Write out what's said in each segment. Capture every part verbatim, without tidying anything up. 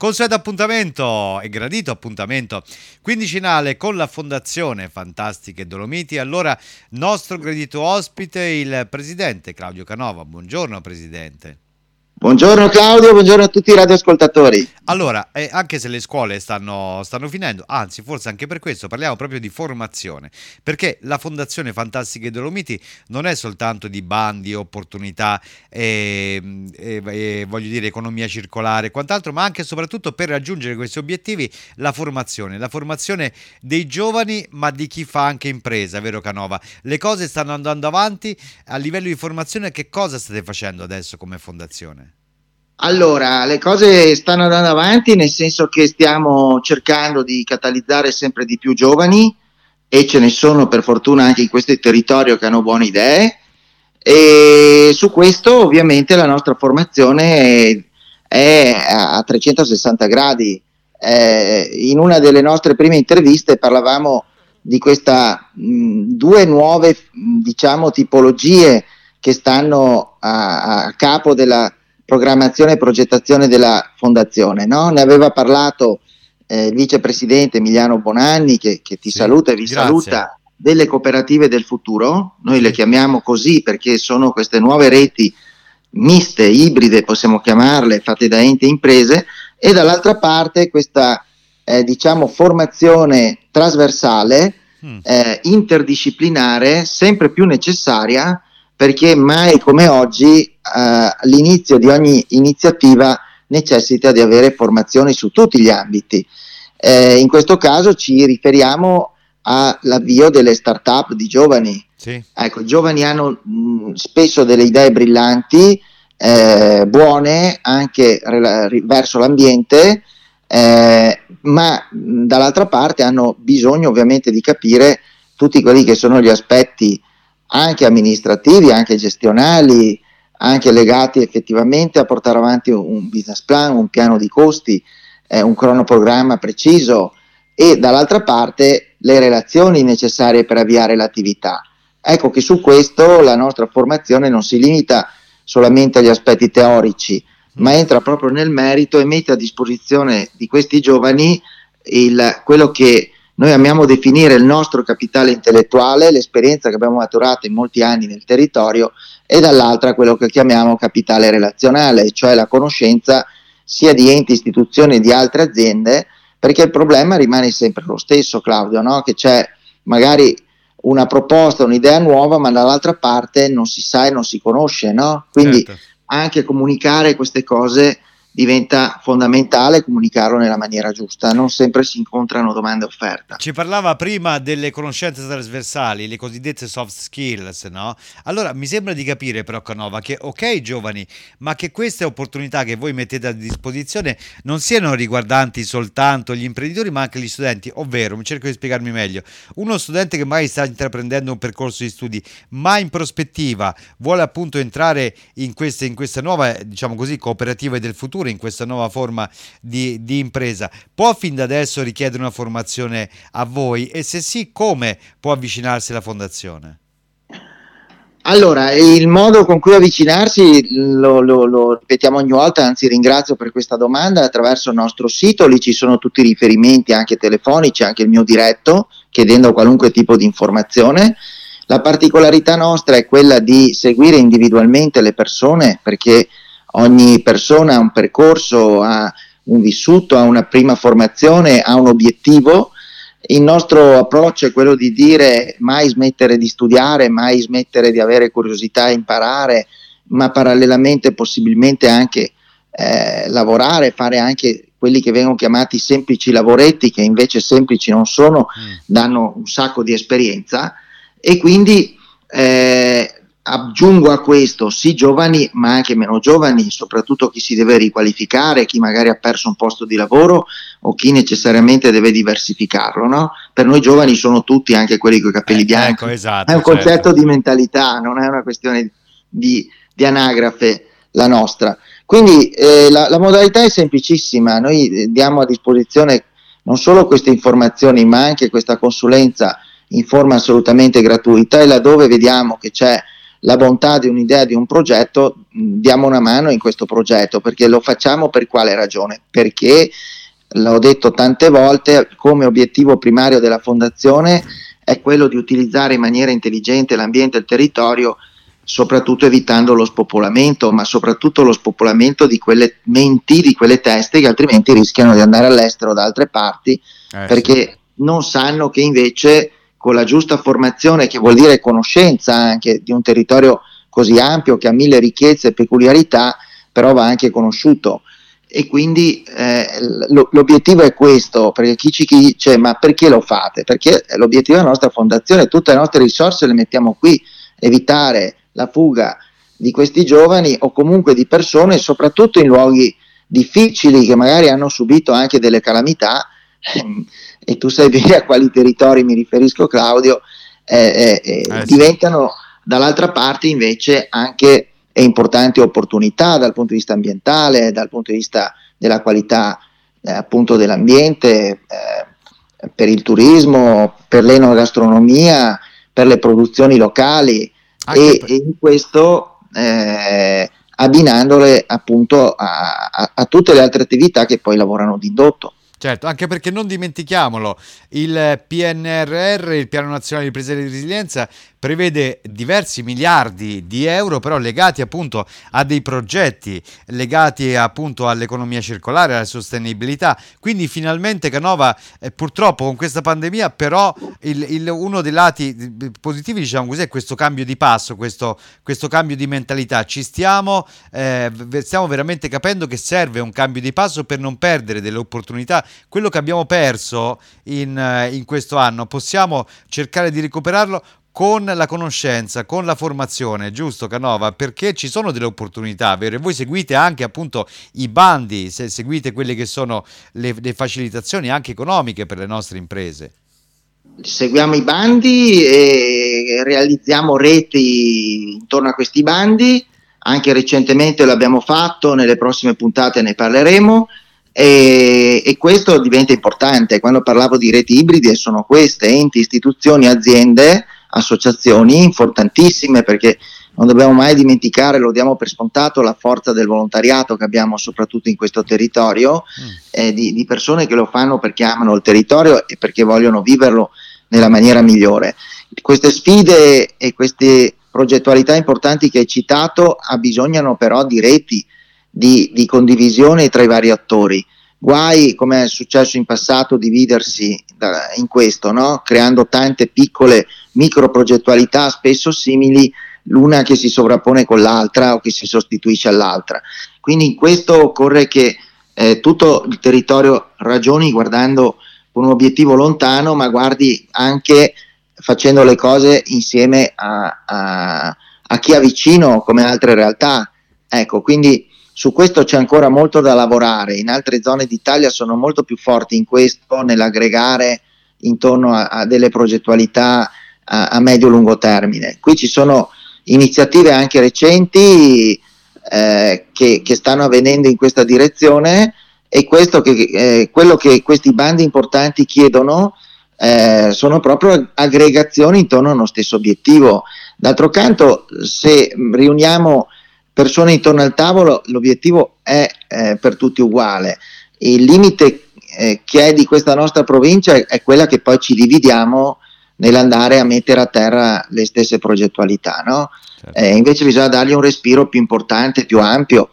Consueto appuntamento e gradito appuntamento quindicinale con la Fondazione Fantastiche Dolomiti. Allora, nostro gradito ospite, il presidente Claudio Canova. Buongiorno presidente. Buongiorno Claudio, buongiorno a tutti i radioascoltatori. Allora, eh, anche se le scuole stanno, stanno finendo, anzi forse anche per questo parliamo proprio di formazione, perché la Fondazione Fantastiche Dolomiti non è soltanto di bandi, opportunità, e, e, e, voglio dire economia circolare e quant'altro, ma anche e soprattutto per raggiungere questi obiettivi la formazione, la formazione dei giovani, ma di chi fa anche impresa, vero Canova? Le cose stanno andando avanti a livello di formazione. Che cosa state facendo adesso come fondazione? Allora, le cose stanno andando avanti nel senso che stiamo cercando di catalizzare sempre di più giovani, e ce ne sono per fortuna anche in questo territorio che hanno buone idee, e su questo ovviamente la nostra formazione è, è a trecentosessanta gradi. Eh, in una delle nostre prime interviste parlavamo di questa mh, due nuove diciamo tipologie che stanno a, a capo della programmazione e progettazione della fondazione, no? Ne aveva parlato eh, il vicepresidente Emiliano Bonanni, che, che ti Sì, saluta e vi grazie. saluta, delle cooperative del futuro. Noi Sì. le chiamiamo così perché sono queste nuove reti miste, ibride possiamo chiamarle, fatte da enti e imprese, e dall'altra parte questa eh, diciamo formazione trasversale, Mm. eh, interdisciplinare, sempre più necessaria, perché mai come oggi eh, l'inizio di ogni iniziativa necessita di avere formazioni su tutti gli ambiti. Eh, in questo caso ci riferiamo all'avvio delle start-up di giovani. Sì. Ecco, i giovani hanno mh, spesso delle idee brillanti, eh, buone anche rela- verso l'ambiente, eh, ma mh, dall'altra parte hanno bisogno ovviamente di capire tutti quelli che sono gli aspetti anche amministrativi, anche gestionali, anche legati effettivamente a portare avanti un business plan, un piano di costi, eh, un cronoprogramma preciso, e dall'altra parte le relazioni necessarie per avviare l'attività. Ecco che su questo la nostra formazione non si limita solamente agli aspetti teorici, ma entra proprio nel merito e mette a disposizione di questi giovani il, quello che noi amiamo definire il nostro capitale intellettuale, l'esperienza che abbiamo maturato in molti anni nel territorio, e dall'altra quello che chiamiamo capitale relazionale, cioè la conoscenza sia di enti, istituzioni e di altre aziende, perché il problema rimane sempre lo stesso, Claudio, no? Che c'è magari una proposta, un'idea nuova, ma dall'altra parte non si sa e non si conosce, no? Quindi Certo. anche comunicare queste cose diventa fondamentale, comunicarlo nella maniera giusta, non sempre si incontrano domanda e offerta. Ci parlava prima delle conoscenze trasversali, le cosiddette soft skills, no? Allora mi sembra di capire però, Canova, che ok giovani, ma che queste opportunità che voi mettete a disposizione non siano riguardanti soltanto gli imprenditori ma anche gli studenti, ovvero, mi cerco di spiegarmi meglio, uno studente che magari sta intraprendendo un percorso di studi ma in prospettiva vuole appunto entrare in queste, in questa nuova, diciamo così, cooperative del futuro, in questa nuova forma di, di impresa, può fin da adesso richiedere una formazione a voi, e se sì, come può avvicinarsi alla fondazione? Allora, il modo con cui avvicinarsi lo, lo, lo ripetiamo ogni volta, anzi ringrazio per questa domanda, attraverso il nostro sito. Lì ci sono tutti i riferimenti anche telefonici, anche il mio diretto, chiedendo qualunque tipo di informazione. La particolarità nostra è quella di seguire individualmente le persone, perché ogni persona ha un percorso, ha un vissuto, ha una prima formazione, ha un obiettivo. Il nostro approccio è quello di dire mai smettere di studiare, mai smettere di avere curiosità e imparare, ma parallelamente possibilmente anche eh, lavorare, fare anche quelli che vengono chiamati semplici lavoretti, che invece semplici non sono, Mm. danno un sacco di esperienza. E quindi eh, aggiungo a questo sì giovani ma anche meno giovani, soprattutto chi si deve riqualificare, chi magari ha perso un posto di lavoro o chi necessariamente deve diversificarlo, no? Per noi giovani sono tutti, anche quelli con i capelli Eh, bianchi. ecco, esatto, È un concetto certo. di mentalità, non è una questione di, di anagrafe la nostra. Quindi eh, la, la modalità è semplicissima, noi eh, diamo a disposizione non solo queste informazioni ma anche questa consulenza in forma assolutamente gratuita, e laddove vediamo che c'è la bontà di un'idea, di un progetto, diamo una mano in questo progetto, perché lo facciamo per quale ragione? Perché, l'ho detto tante volte, come obiettivo primario della fondazione è quello di utilizzare in maniera intelligente l'ambiente e il territorio, soprattutto evitando lo spopolamento, ma soprattutto lo spopolamento di quelle menti, di quelle teste che altrimenti rischiano di andare all'estero da altre parti, Eh, perché sì. non sanno che invece con la giusta formazione, che vuol dire conoscenza anche di un territorio così ampio che ha mille ricchezze e peculiarità, però va anche conosciuto. E quindi eh, lo, l'obiettivo è questo, perché chi ci dice ma perché lo fate? Perché l'obiettivo della nostra fondazione, tutte le nostre risorse le mettiamo qui, evitare la fuga di questi giovani o comunque di persone, soprattutto in luoghi difficili che magari hanno subito anche delle calamità, e tu sai bene a quali territori mi riferisco, Claudio, eh, eh, Eh, sì. diventano dall'altra parte invece anche importanti opportunità dal punto di vista ambientale, dal punto di vista della qualità eh, appunto dell'ambiente, eh, per il turismo, per l'enogastronomia, per le produzioni locali Anche e, per- e in questo eh, abbinandole appunto a, a, a tutte le altre attività che poi lavorano d'indotto. Certo, anche perché non dimentichiamolo, il P N R R, il Piano Nazionale di Ripresa e Resilienza, prevede diversi miliardi di euro, però legati appunto a dei progetti, legati appunto all'economia circolare, alla sostenibilità. Quindi finalmente Canova, eh, purtroppo con questa pandemia, però il, il- uno dei lati eh, positivi, diciamo così, è questo cambio di passo, questo, questo cambio di mentalità. Ci stiamo, eh, v- stiamo veramente capendo che serve un cambio di passo per non perdere delle opportunità. Quello che abbiamo perso in, eh, in questo anno possiamo cercare di recuperarlo con la conoscenza, con la formazione, giusto Canova? Perché ci sono delle opportunità, vero? E voi seguite anche appunto i bandi, se seguite quelle che sono le, le facilitazioni anche economiche per le nostre imprese. Seguiamo i bandi e realizziamo reti intorno a questi bandi, anche recentemente l'abbiamo fatto, nelle prossime puntate ne parleremo e, e questo diventa importante. Quando parlavo di reti ibride sono queste, enti, istituzioni, aziende, associazioni importantissime, perché non dobbiamo mai dimenticare, lo diamo per scontato, la forza del volontariato che abbiamo soprattutto in questo territorio, Mm. eh, di, di persone che lo fanno perché amano il territorio e perché vogliono viverlo nella maniera migliore. Queste sfide e queste progettualità importanti che hai citato abbisognano però di reti, di, di condivisione tra i vari attori. Guai, come è successo in passato, dividersi da, in questo, no? Creando tante piccole micro progettualità spesso simili, l'una che si sovrappone con l'altra o che si sostituisce all'altra. Quindi in questo occorre che eh, tutto il territorio ragioni guardando con un obiettivo lontano, ma guardi anche facendo le cose insieme a, a, a chi ha vicino come altre realtà. Ecco, quindi su questo c'è ancora molto da lavorare. In altre zone d'Italia sono molto più forti in questo, nell'aggregare intorno a, a delle progettualità a, a medio-lungo termine. Qui ci sono iniziative anche recenti eh, che, che stanno avvenendo in questa direzione e questo che, eh, quello che questi bandi importanti chiedono eh, sono proprio aggregazioni intorno a uno stesso obiettivo. D'altro canto, se riuniamo persone intorno al tavolo, l'obiettivo è eh, per tutti uguale. Il limite eh, che è di questa nostra provincia è, è quella che poi ci dividiamo nell'andare a mettere a terra le stesse progettualità, no? Certo. Eh, invece bisogna dargli un respiro più importante, più ampio,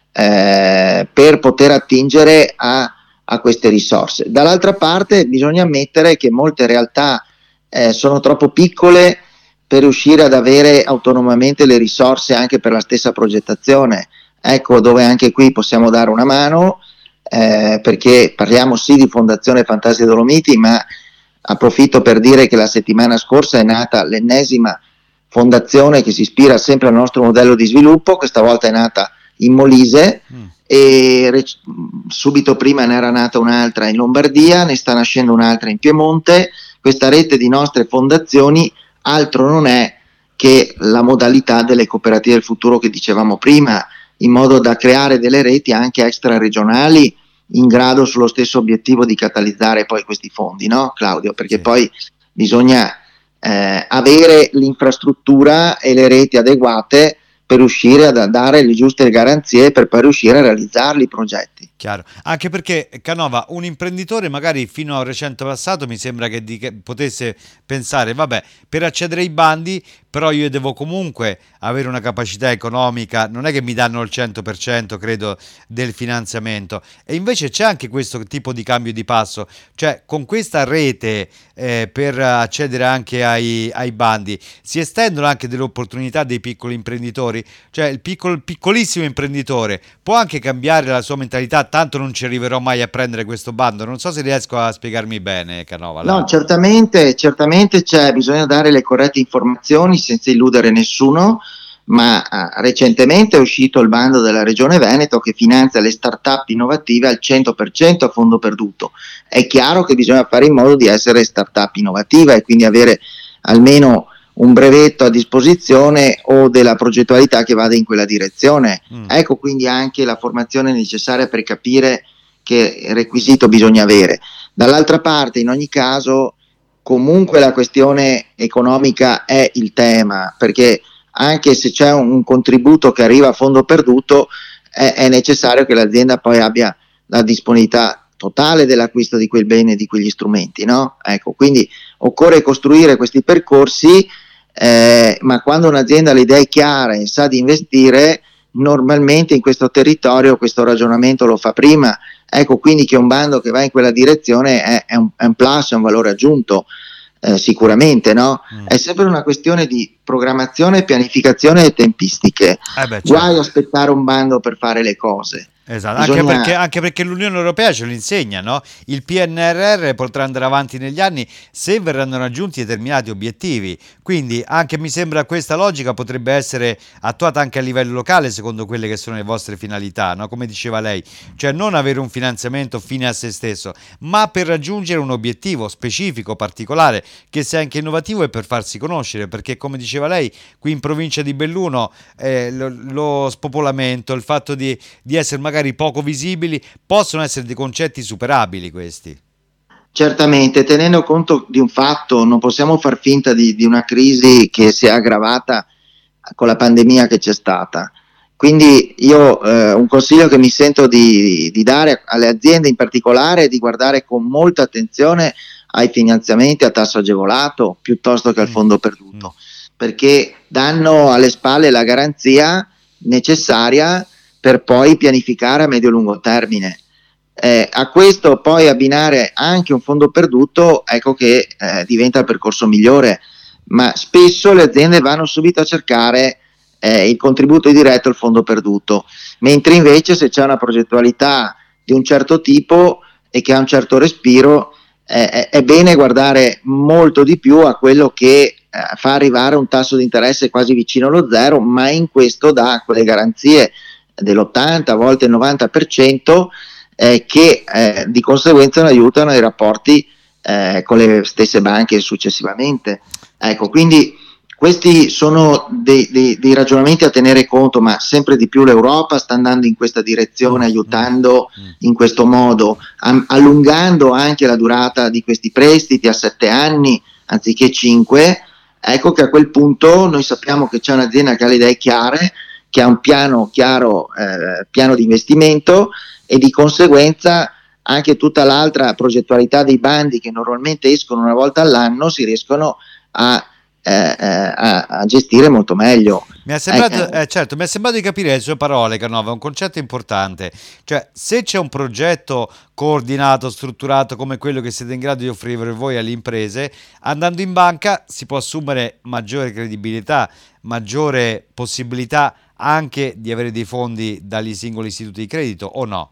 eh, per poter attingere a, a queste risorse. Dall'altra parte bisogna ammettere che molte realtà eh, sono troppo piccole per riuscire ad avere autonomamente le risorse anche per la stessa progettazione. Ecco dove anche qui possiamo dare una mano, eh, perché parliamo sì di Fondazione Fantasia Dolomiti, ma approfitto per dire che la settimana scorsa è nata l'ennesima fondazione che si ispira sempre al nostro modello di sviluppo, questa volta è nata in Molise Mm. e rec- subito prima ne era nata un'altra in Lombardia, ne sta nascendo un'altra in Piemonte. Questa rete di nostre fondazioni altro non è che la modalità delle cooperative del futuro che dicevamo prima, in modo da creare delle reti anche extra regionali in grado sullo stesso obiettivo di catalizzare poi questi fondi, no Claudio? Perché Sì. poi bisogna eh, avere l'infrastruttura e le reti adeguate per riuscire a dare le giuste garanzie per poi riuscire a realizzarli i progetti. Chiaro, anche perché Canova, un imprenditore magari fino al recente passato mi sembra che, di, che potesse pensare, vabbè, per accedere ai bandi però io devo comunque avere una capacità economica, non è che mi danno il cento per cento credo del finanziamento, e invece c'è anche questo tipo di cambio di passo, cioè con questa rete eh, per accedere anche ai, ai bandi si estendono anche delle opportunità dei piccoli imprenditori, cioè il piccolo, piccolissimo imprenditore può anche cambiare la sua mentalità, tanto non ci arriverò mai a prendere questo bando. Non so se riesco a spiegarmi bene, Canova. Là. No, certamente, certamente c'è, bisogna dare le corrette informazioni senza illudere nessuno, ma eh, recentemente è uscito il bando della Regione Veneto che finanzia le start-up innovative al cento per cento a fondo perduto. È chiaro che bisogna fare in modo di essere start-up innovativa e quindi avere almeno un brevetto a disposizione o della progettualità che vada in quella direzione. Mm. Ecco quindi anche la formazione necessaria per capire che requisito bisogna avere. Dall'altra parte, in ogni caso, comunque la questione economica è il tema, perché anche se c'è un, un contributo che arriva a fondo perduto, è, è necessario che l'azienda poi abbia la disponibilità totale dell'acquisto di quel bene, di quegli strumenti, no? Ecco, quindi occorre costruire questi percorsi. Eh, ma quando un'azienda ha le idee chiare e sa di investire, normalmente in questo territorio questo ragionamento lo fa prima. Ecco quindi che un bando che va in quella direzione è, è, un, è un plus, è un valore aggiunto, eh, sicuramente, no? Mm. È sempre una questione di programmazione, pianificazione e tempistiche. Eh beh, certo. Guai aspettare un bando per fare le cose. Esatto, Bisogna... anche, perché, anche perché l'Unione Europea ce lo insegna, no? Il P N R R potrà andare avanti negli anni se verranno raggiunti determinati obiettivi, quindi anche mi sembra questa logica potrebbe essere attuata anche a livello locale secondo quelle che sono le vostre finalità, no? Come diceva lei, cioè non avere un finanziamento fine a se stesso, ma per raggiungere un obiettivo specifico, particolare, che sia anche innovativo e per farsi conoscere, perché come diceva lei, qui in provincia di Belluno eh, lo, lo spopolamento, il fatto di, di essere magari poco visibili, possono essere dei concetti superabili questi. Certamente, tenendo conto di un fatto, non possiamo far finta di, di una crisi che si è aggravata con la pandemia che c'è stata. Quindi io eh, un consiglio che mi sento di, di dare alle aziende in particolare è di guardare con molta attenzione ai finanziamenti a tasso agevolato piuttosto che al fondo perduto, perché danno alle spalle la garanzia necessaria per poi pianificare a medio-lungo termine. Eh, a questo poi abbinare anche un fondo perduto, ecco che eh, diventa il percorso migliore, ma spesso le aziende vanno subito a cercare eh, il contributo diretto al fondo perduto, mentre invece se c'è una progettualità di un certo tipo e che ha un certo respiro, eh, è bene guardare molto di più a quello che eh, fa arrivare un tasso di interesse quasi vicino allo zero, ma in questo dà quelle garanzie dell'ottanta, a volte il novanta per cento, eh, che eh, di conseguenza aiutano i rapporti eh, con le stesse banche successivamente. Ecco, quindi questi sono dei, dei, dei ragionamenti a tenere conto, ma sempre di più l'Europa sta andando in questa direzione, aiutando in questo modo, am- allungando anche la durata di questi prestiti a sette anni anziché cinque. Ecco che a quel punto noi sappiamo che c'è un'azienda che ha le idee chiare, che ha un piano chiaro, eh, piano di investimento, e di conseguenza anche tutta l'altra progettualità dei bandi che normalmente escono una volta all'anno si riescono a, eh, a, a gestire molto meglio. Mi è sembrato, eh, certo, mi è sembrato di capire le sue parole, Canova, è un concetto importante, cioè se c'è un progetto coordinato, strutturato come quello che siete in grado di offrire voi alle imprese, andando in banca si può assumere maggiore credibilità, maggiore possibilità anche di avere dei fondi dagli singoli istituti di credito, o no?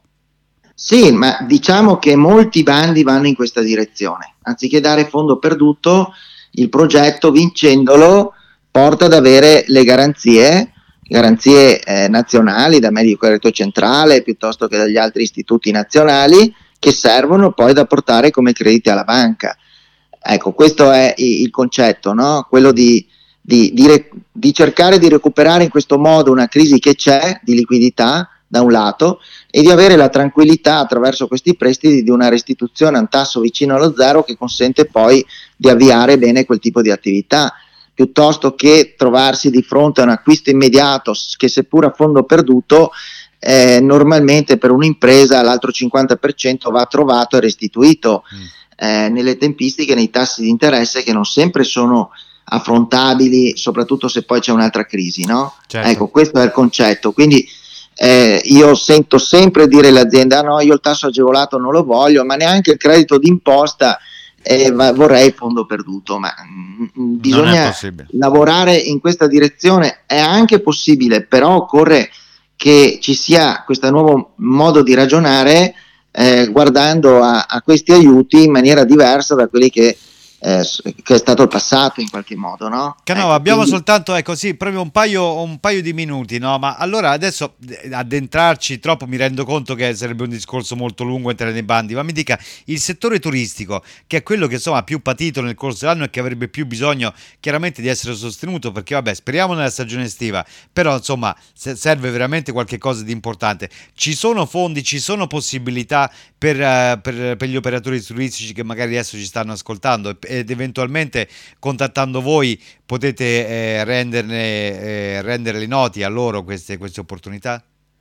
Sì, ma diciamo che molti bandi vanno in questa direzione. Anziché dare fondo perduto, il progetto, vincendolo, porta ad avere le garanzie, garanzie eh, nazionali da Medico Credito Centrale piuttosto che dagli altri istituti nazionali, che servono poi da portare come crediti alla banca. Ecco, questo è il concetto, no? Quello di Di, di, di cercare di recuperare in questo modo una crisi che c'è di liquidità da un lato e di avere la tranquillità attraverso questi prestiti di una restituzione a un tasso vicino allo zero che consente poi di avviare bene quel tipo di attività, piuttosto che trovarsi di fronte a un acquisto immediato che seppur a fondo perduto, eh, normalmente per un'impresa l'altro cinquanta per cento va trovato e restituito mm. eh, nelle tempistiche, nei tassi di interesse che non sempre sono affrontabili, soprattutto se poi c'è un'altra crisi, no? Certo. Ecco, questo è il concetto. Quindi eh, io sento sempre dire all'azienda: ah, no, io il tasso agevolato non lo voglio, ma neanche il credito d'imposta, eh, va, vorrei fondo perduto. Ma mh, bisogna lavorare in questa direzione. È anche possibile, però occorre che ci sia questo nuovo modo di ragionare, eh, guardando a, a questi aiuti in maniera diversa da quelli che Eh, che è stato il passato in qualche modo, no? Canova, ecco, abbiamo quindi... soltanto, ecco sì, proprio un paio, un paio di minuti, no? Ma allora adesso addentrarci troppo mi rendo conto che sarebbe un discorso molto lungo entrare nei bandi, ma mi dica, il settore turistico, che è quello che insomma ha più patito nel corso dell'anno e che avrebbe più bisogno chiaramente di essere sostenuto, perché vabbè, speriamo nella stagione estiva, però insomma serve veramente qualche cosa di importante. Ci sono fondi, ci sono possibilità per, uh, per, per gli operatori turistici che magari adesso ci stanno ascoltando ed eventualmente contattando voi potete eh, renderne, eh, renderle noti a loro queste, queste opportunità?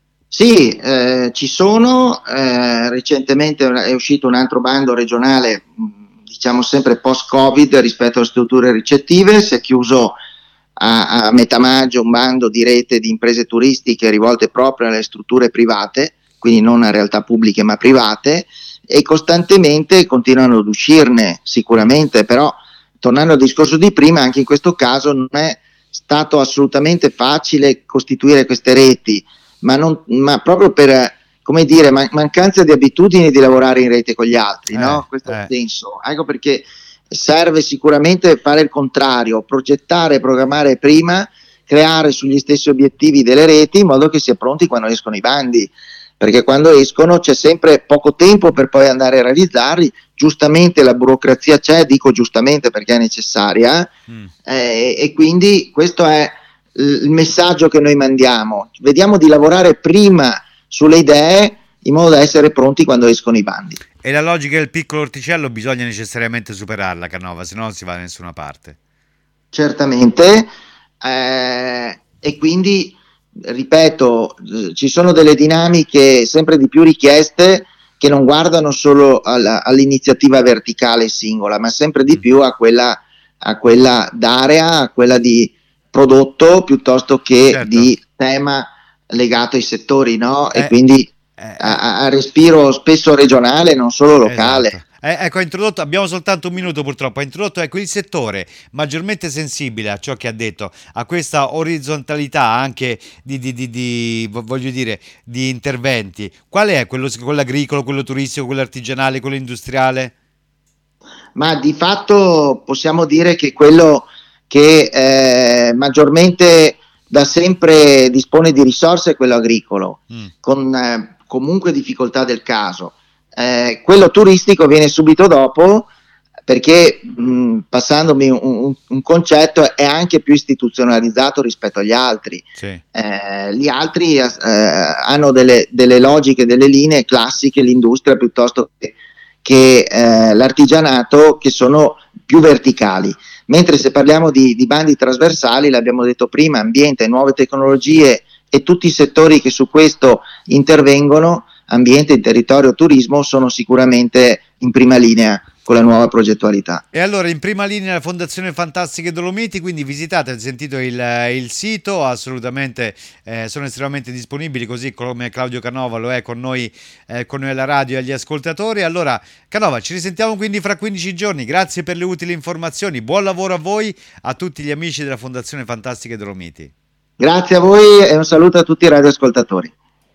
Sì, eh, ci sono, eh, recentemente è uscito un altro bando regionale, diciamo sempre post-Covid rispetto alle strutture ricettive, si è chiuso a, a metà maggio un bando di rete di imprese turistiche rivolte proprio alle strutture private, quindi non a realtà pubbliche ma private, e costantemente continuano ad uscirne sicuramente, però tornando al discorso di prima, anche in questo caso non è stato assolutamente facile costituire queste reti, ma, non, ma proprio per, come dire, man- mancanza di abitudini di lavorare in rete con gli altri, eh, no? Questo eh. è il senso. Ecco perché serve sicuramente fare il contrario, progettare e programmare prima, creare sugli stessi obiettivi delle reti in modo che sia pronti quando escono i bandi, perché quando escono c'è sempre poco tempo per poi andare a realizzarli. Giustamente la burocrazia c'è, dico giustamente perché è necessaria, mm. eh, e quindi questo è il messaggio che noi mandiamo: vediamo di lavorare prima sulle idee in modo da essere pronti quando escono i bandi. E la logica del piccolo orticello bisogna necessariamente superarla, Canova, se no non si va da nessuna parte. Certamente, eh, e quindi ripeto, ci sono delle dinamiche sempre di più richieste che non guardano solo alla, all'iniziativa verticale singola, ma sempre di più a quella, a quella d'area, a quella di prodotto piuttosto che certo. di tema legato ai settori, no? Eh, e quindi eh, a, a respiro spesso regionale, non solo locale. Esatto. Eh, ecco, ha introdotto, abbiamo soltanto un minuto purtroppo, ha introdotto ecco, il settore maggiormente sensibile a ciò che ha detto, a questa orizzontalità anche di, di, di, di voglio dire, di interventi. Qual è? Quello, quello agricolo, quello turistico, quello artigianale, quello industriale? Ma di fatto possiamo dire che quello che eh, maggiormente da sempre dispone di risorse è quello agricolo, mm. con eh, comunque difficoltà del caso. Eh, quello turistico viene subito dopo perché, mh, passandomi un, un, un concetto, è anche più istituzionalizzato rispetto agli altri. Sì. Eh, gli altri eh, hanno delle, delle logiche, delle linee classiche, l'industria piuttosto che, che eh, l'artigianato, che sono più verticali. Mentre se parliamo di, di bandi trasversali, l'abbiamo detto prima, ambiente, nuove tecnologie e tutti i settori che su questo intervengono, ambiente, territorio, turismo, sono sicuramente in prima linea con la nuova progettualità. E allora in prima linea la Fondazione Fantastiche Dolomiti, quindi visitate, avete sentito il, il sito, assolutamente eh, sono estremamente disponibili, così come Claudio Canova lo è con noi, eh, con noi alla radio e agli ascoltatori. Allora Canova, ci risentiamo quindi fra quindici giorni, grazie per le utili informazioni, buon lavoro a voi, a tutti gli amici della Fondazione Fantastiche Dolomiti. Grazie a voi e un saluto a tutti i radioascoltatori.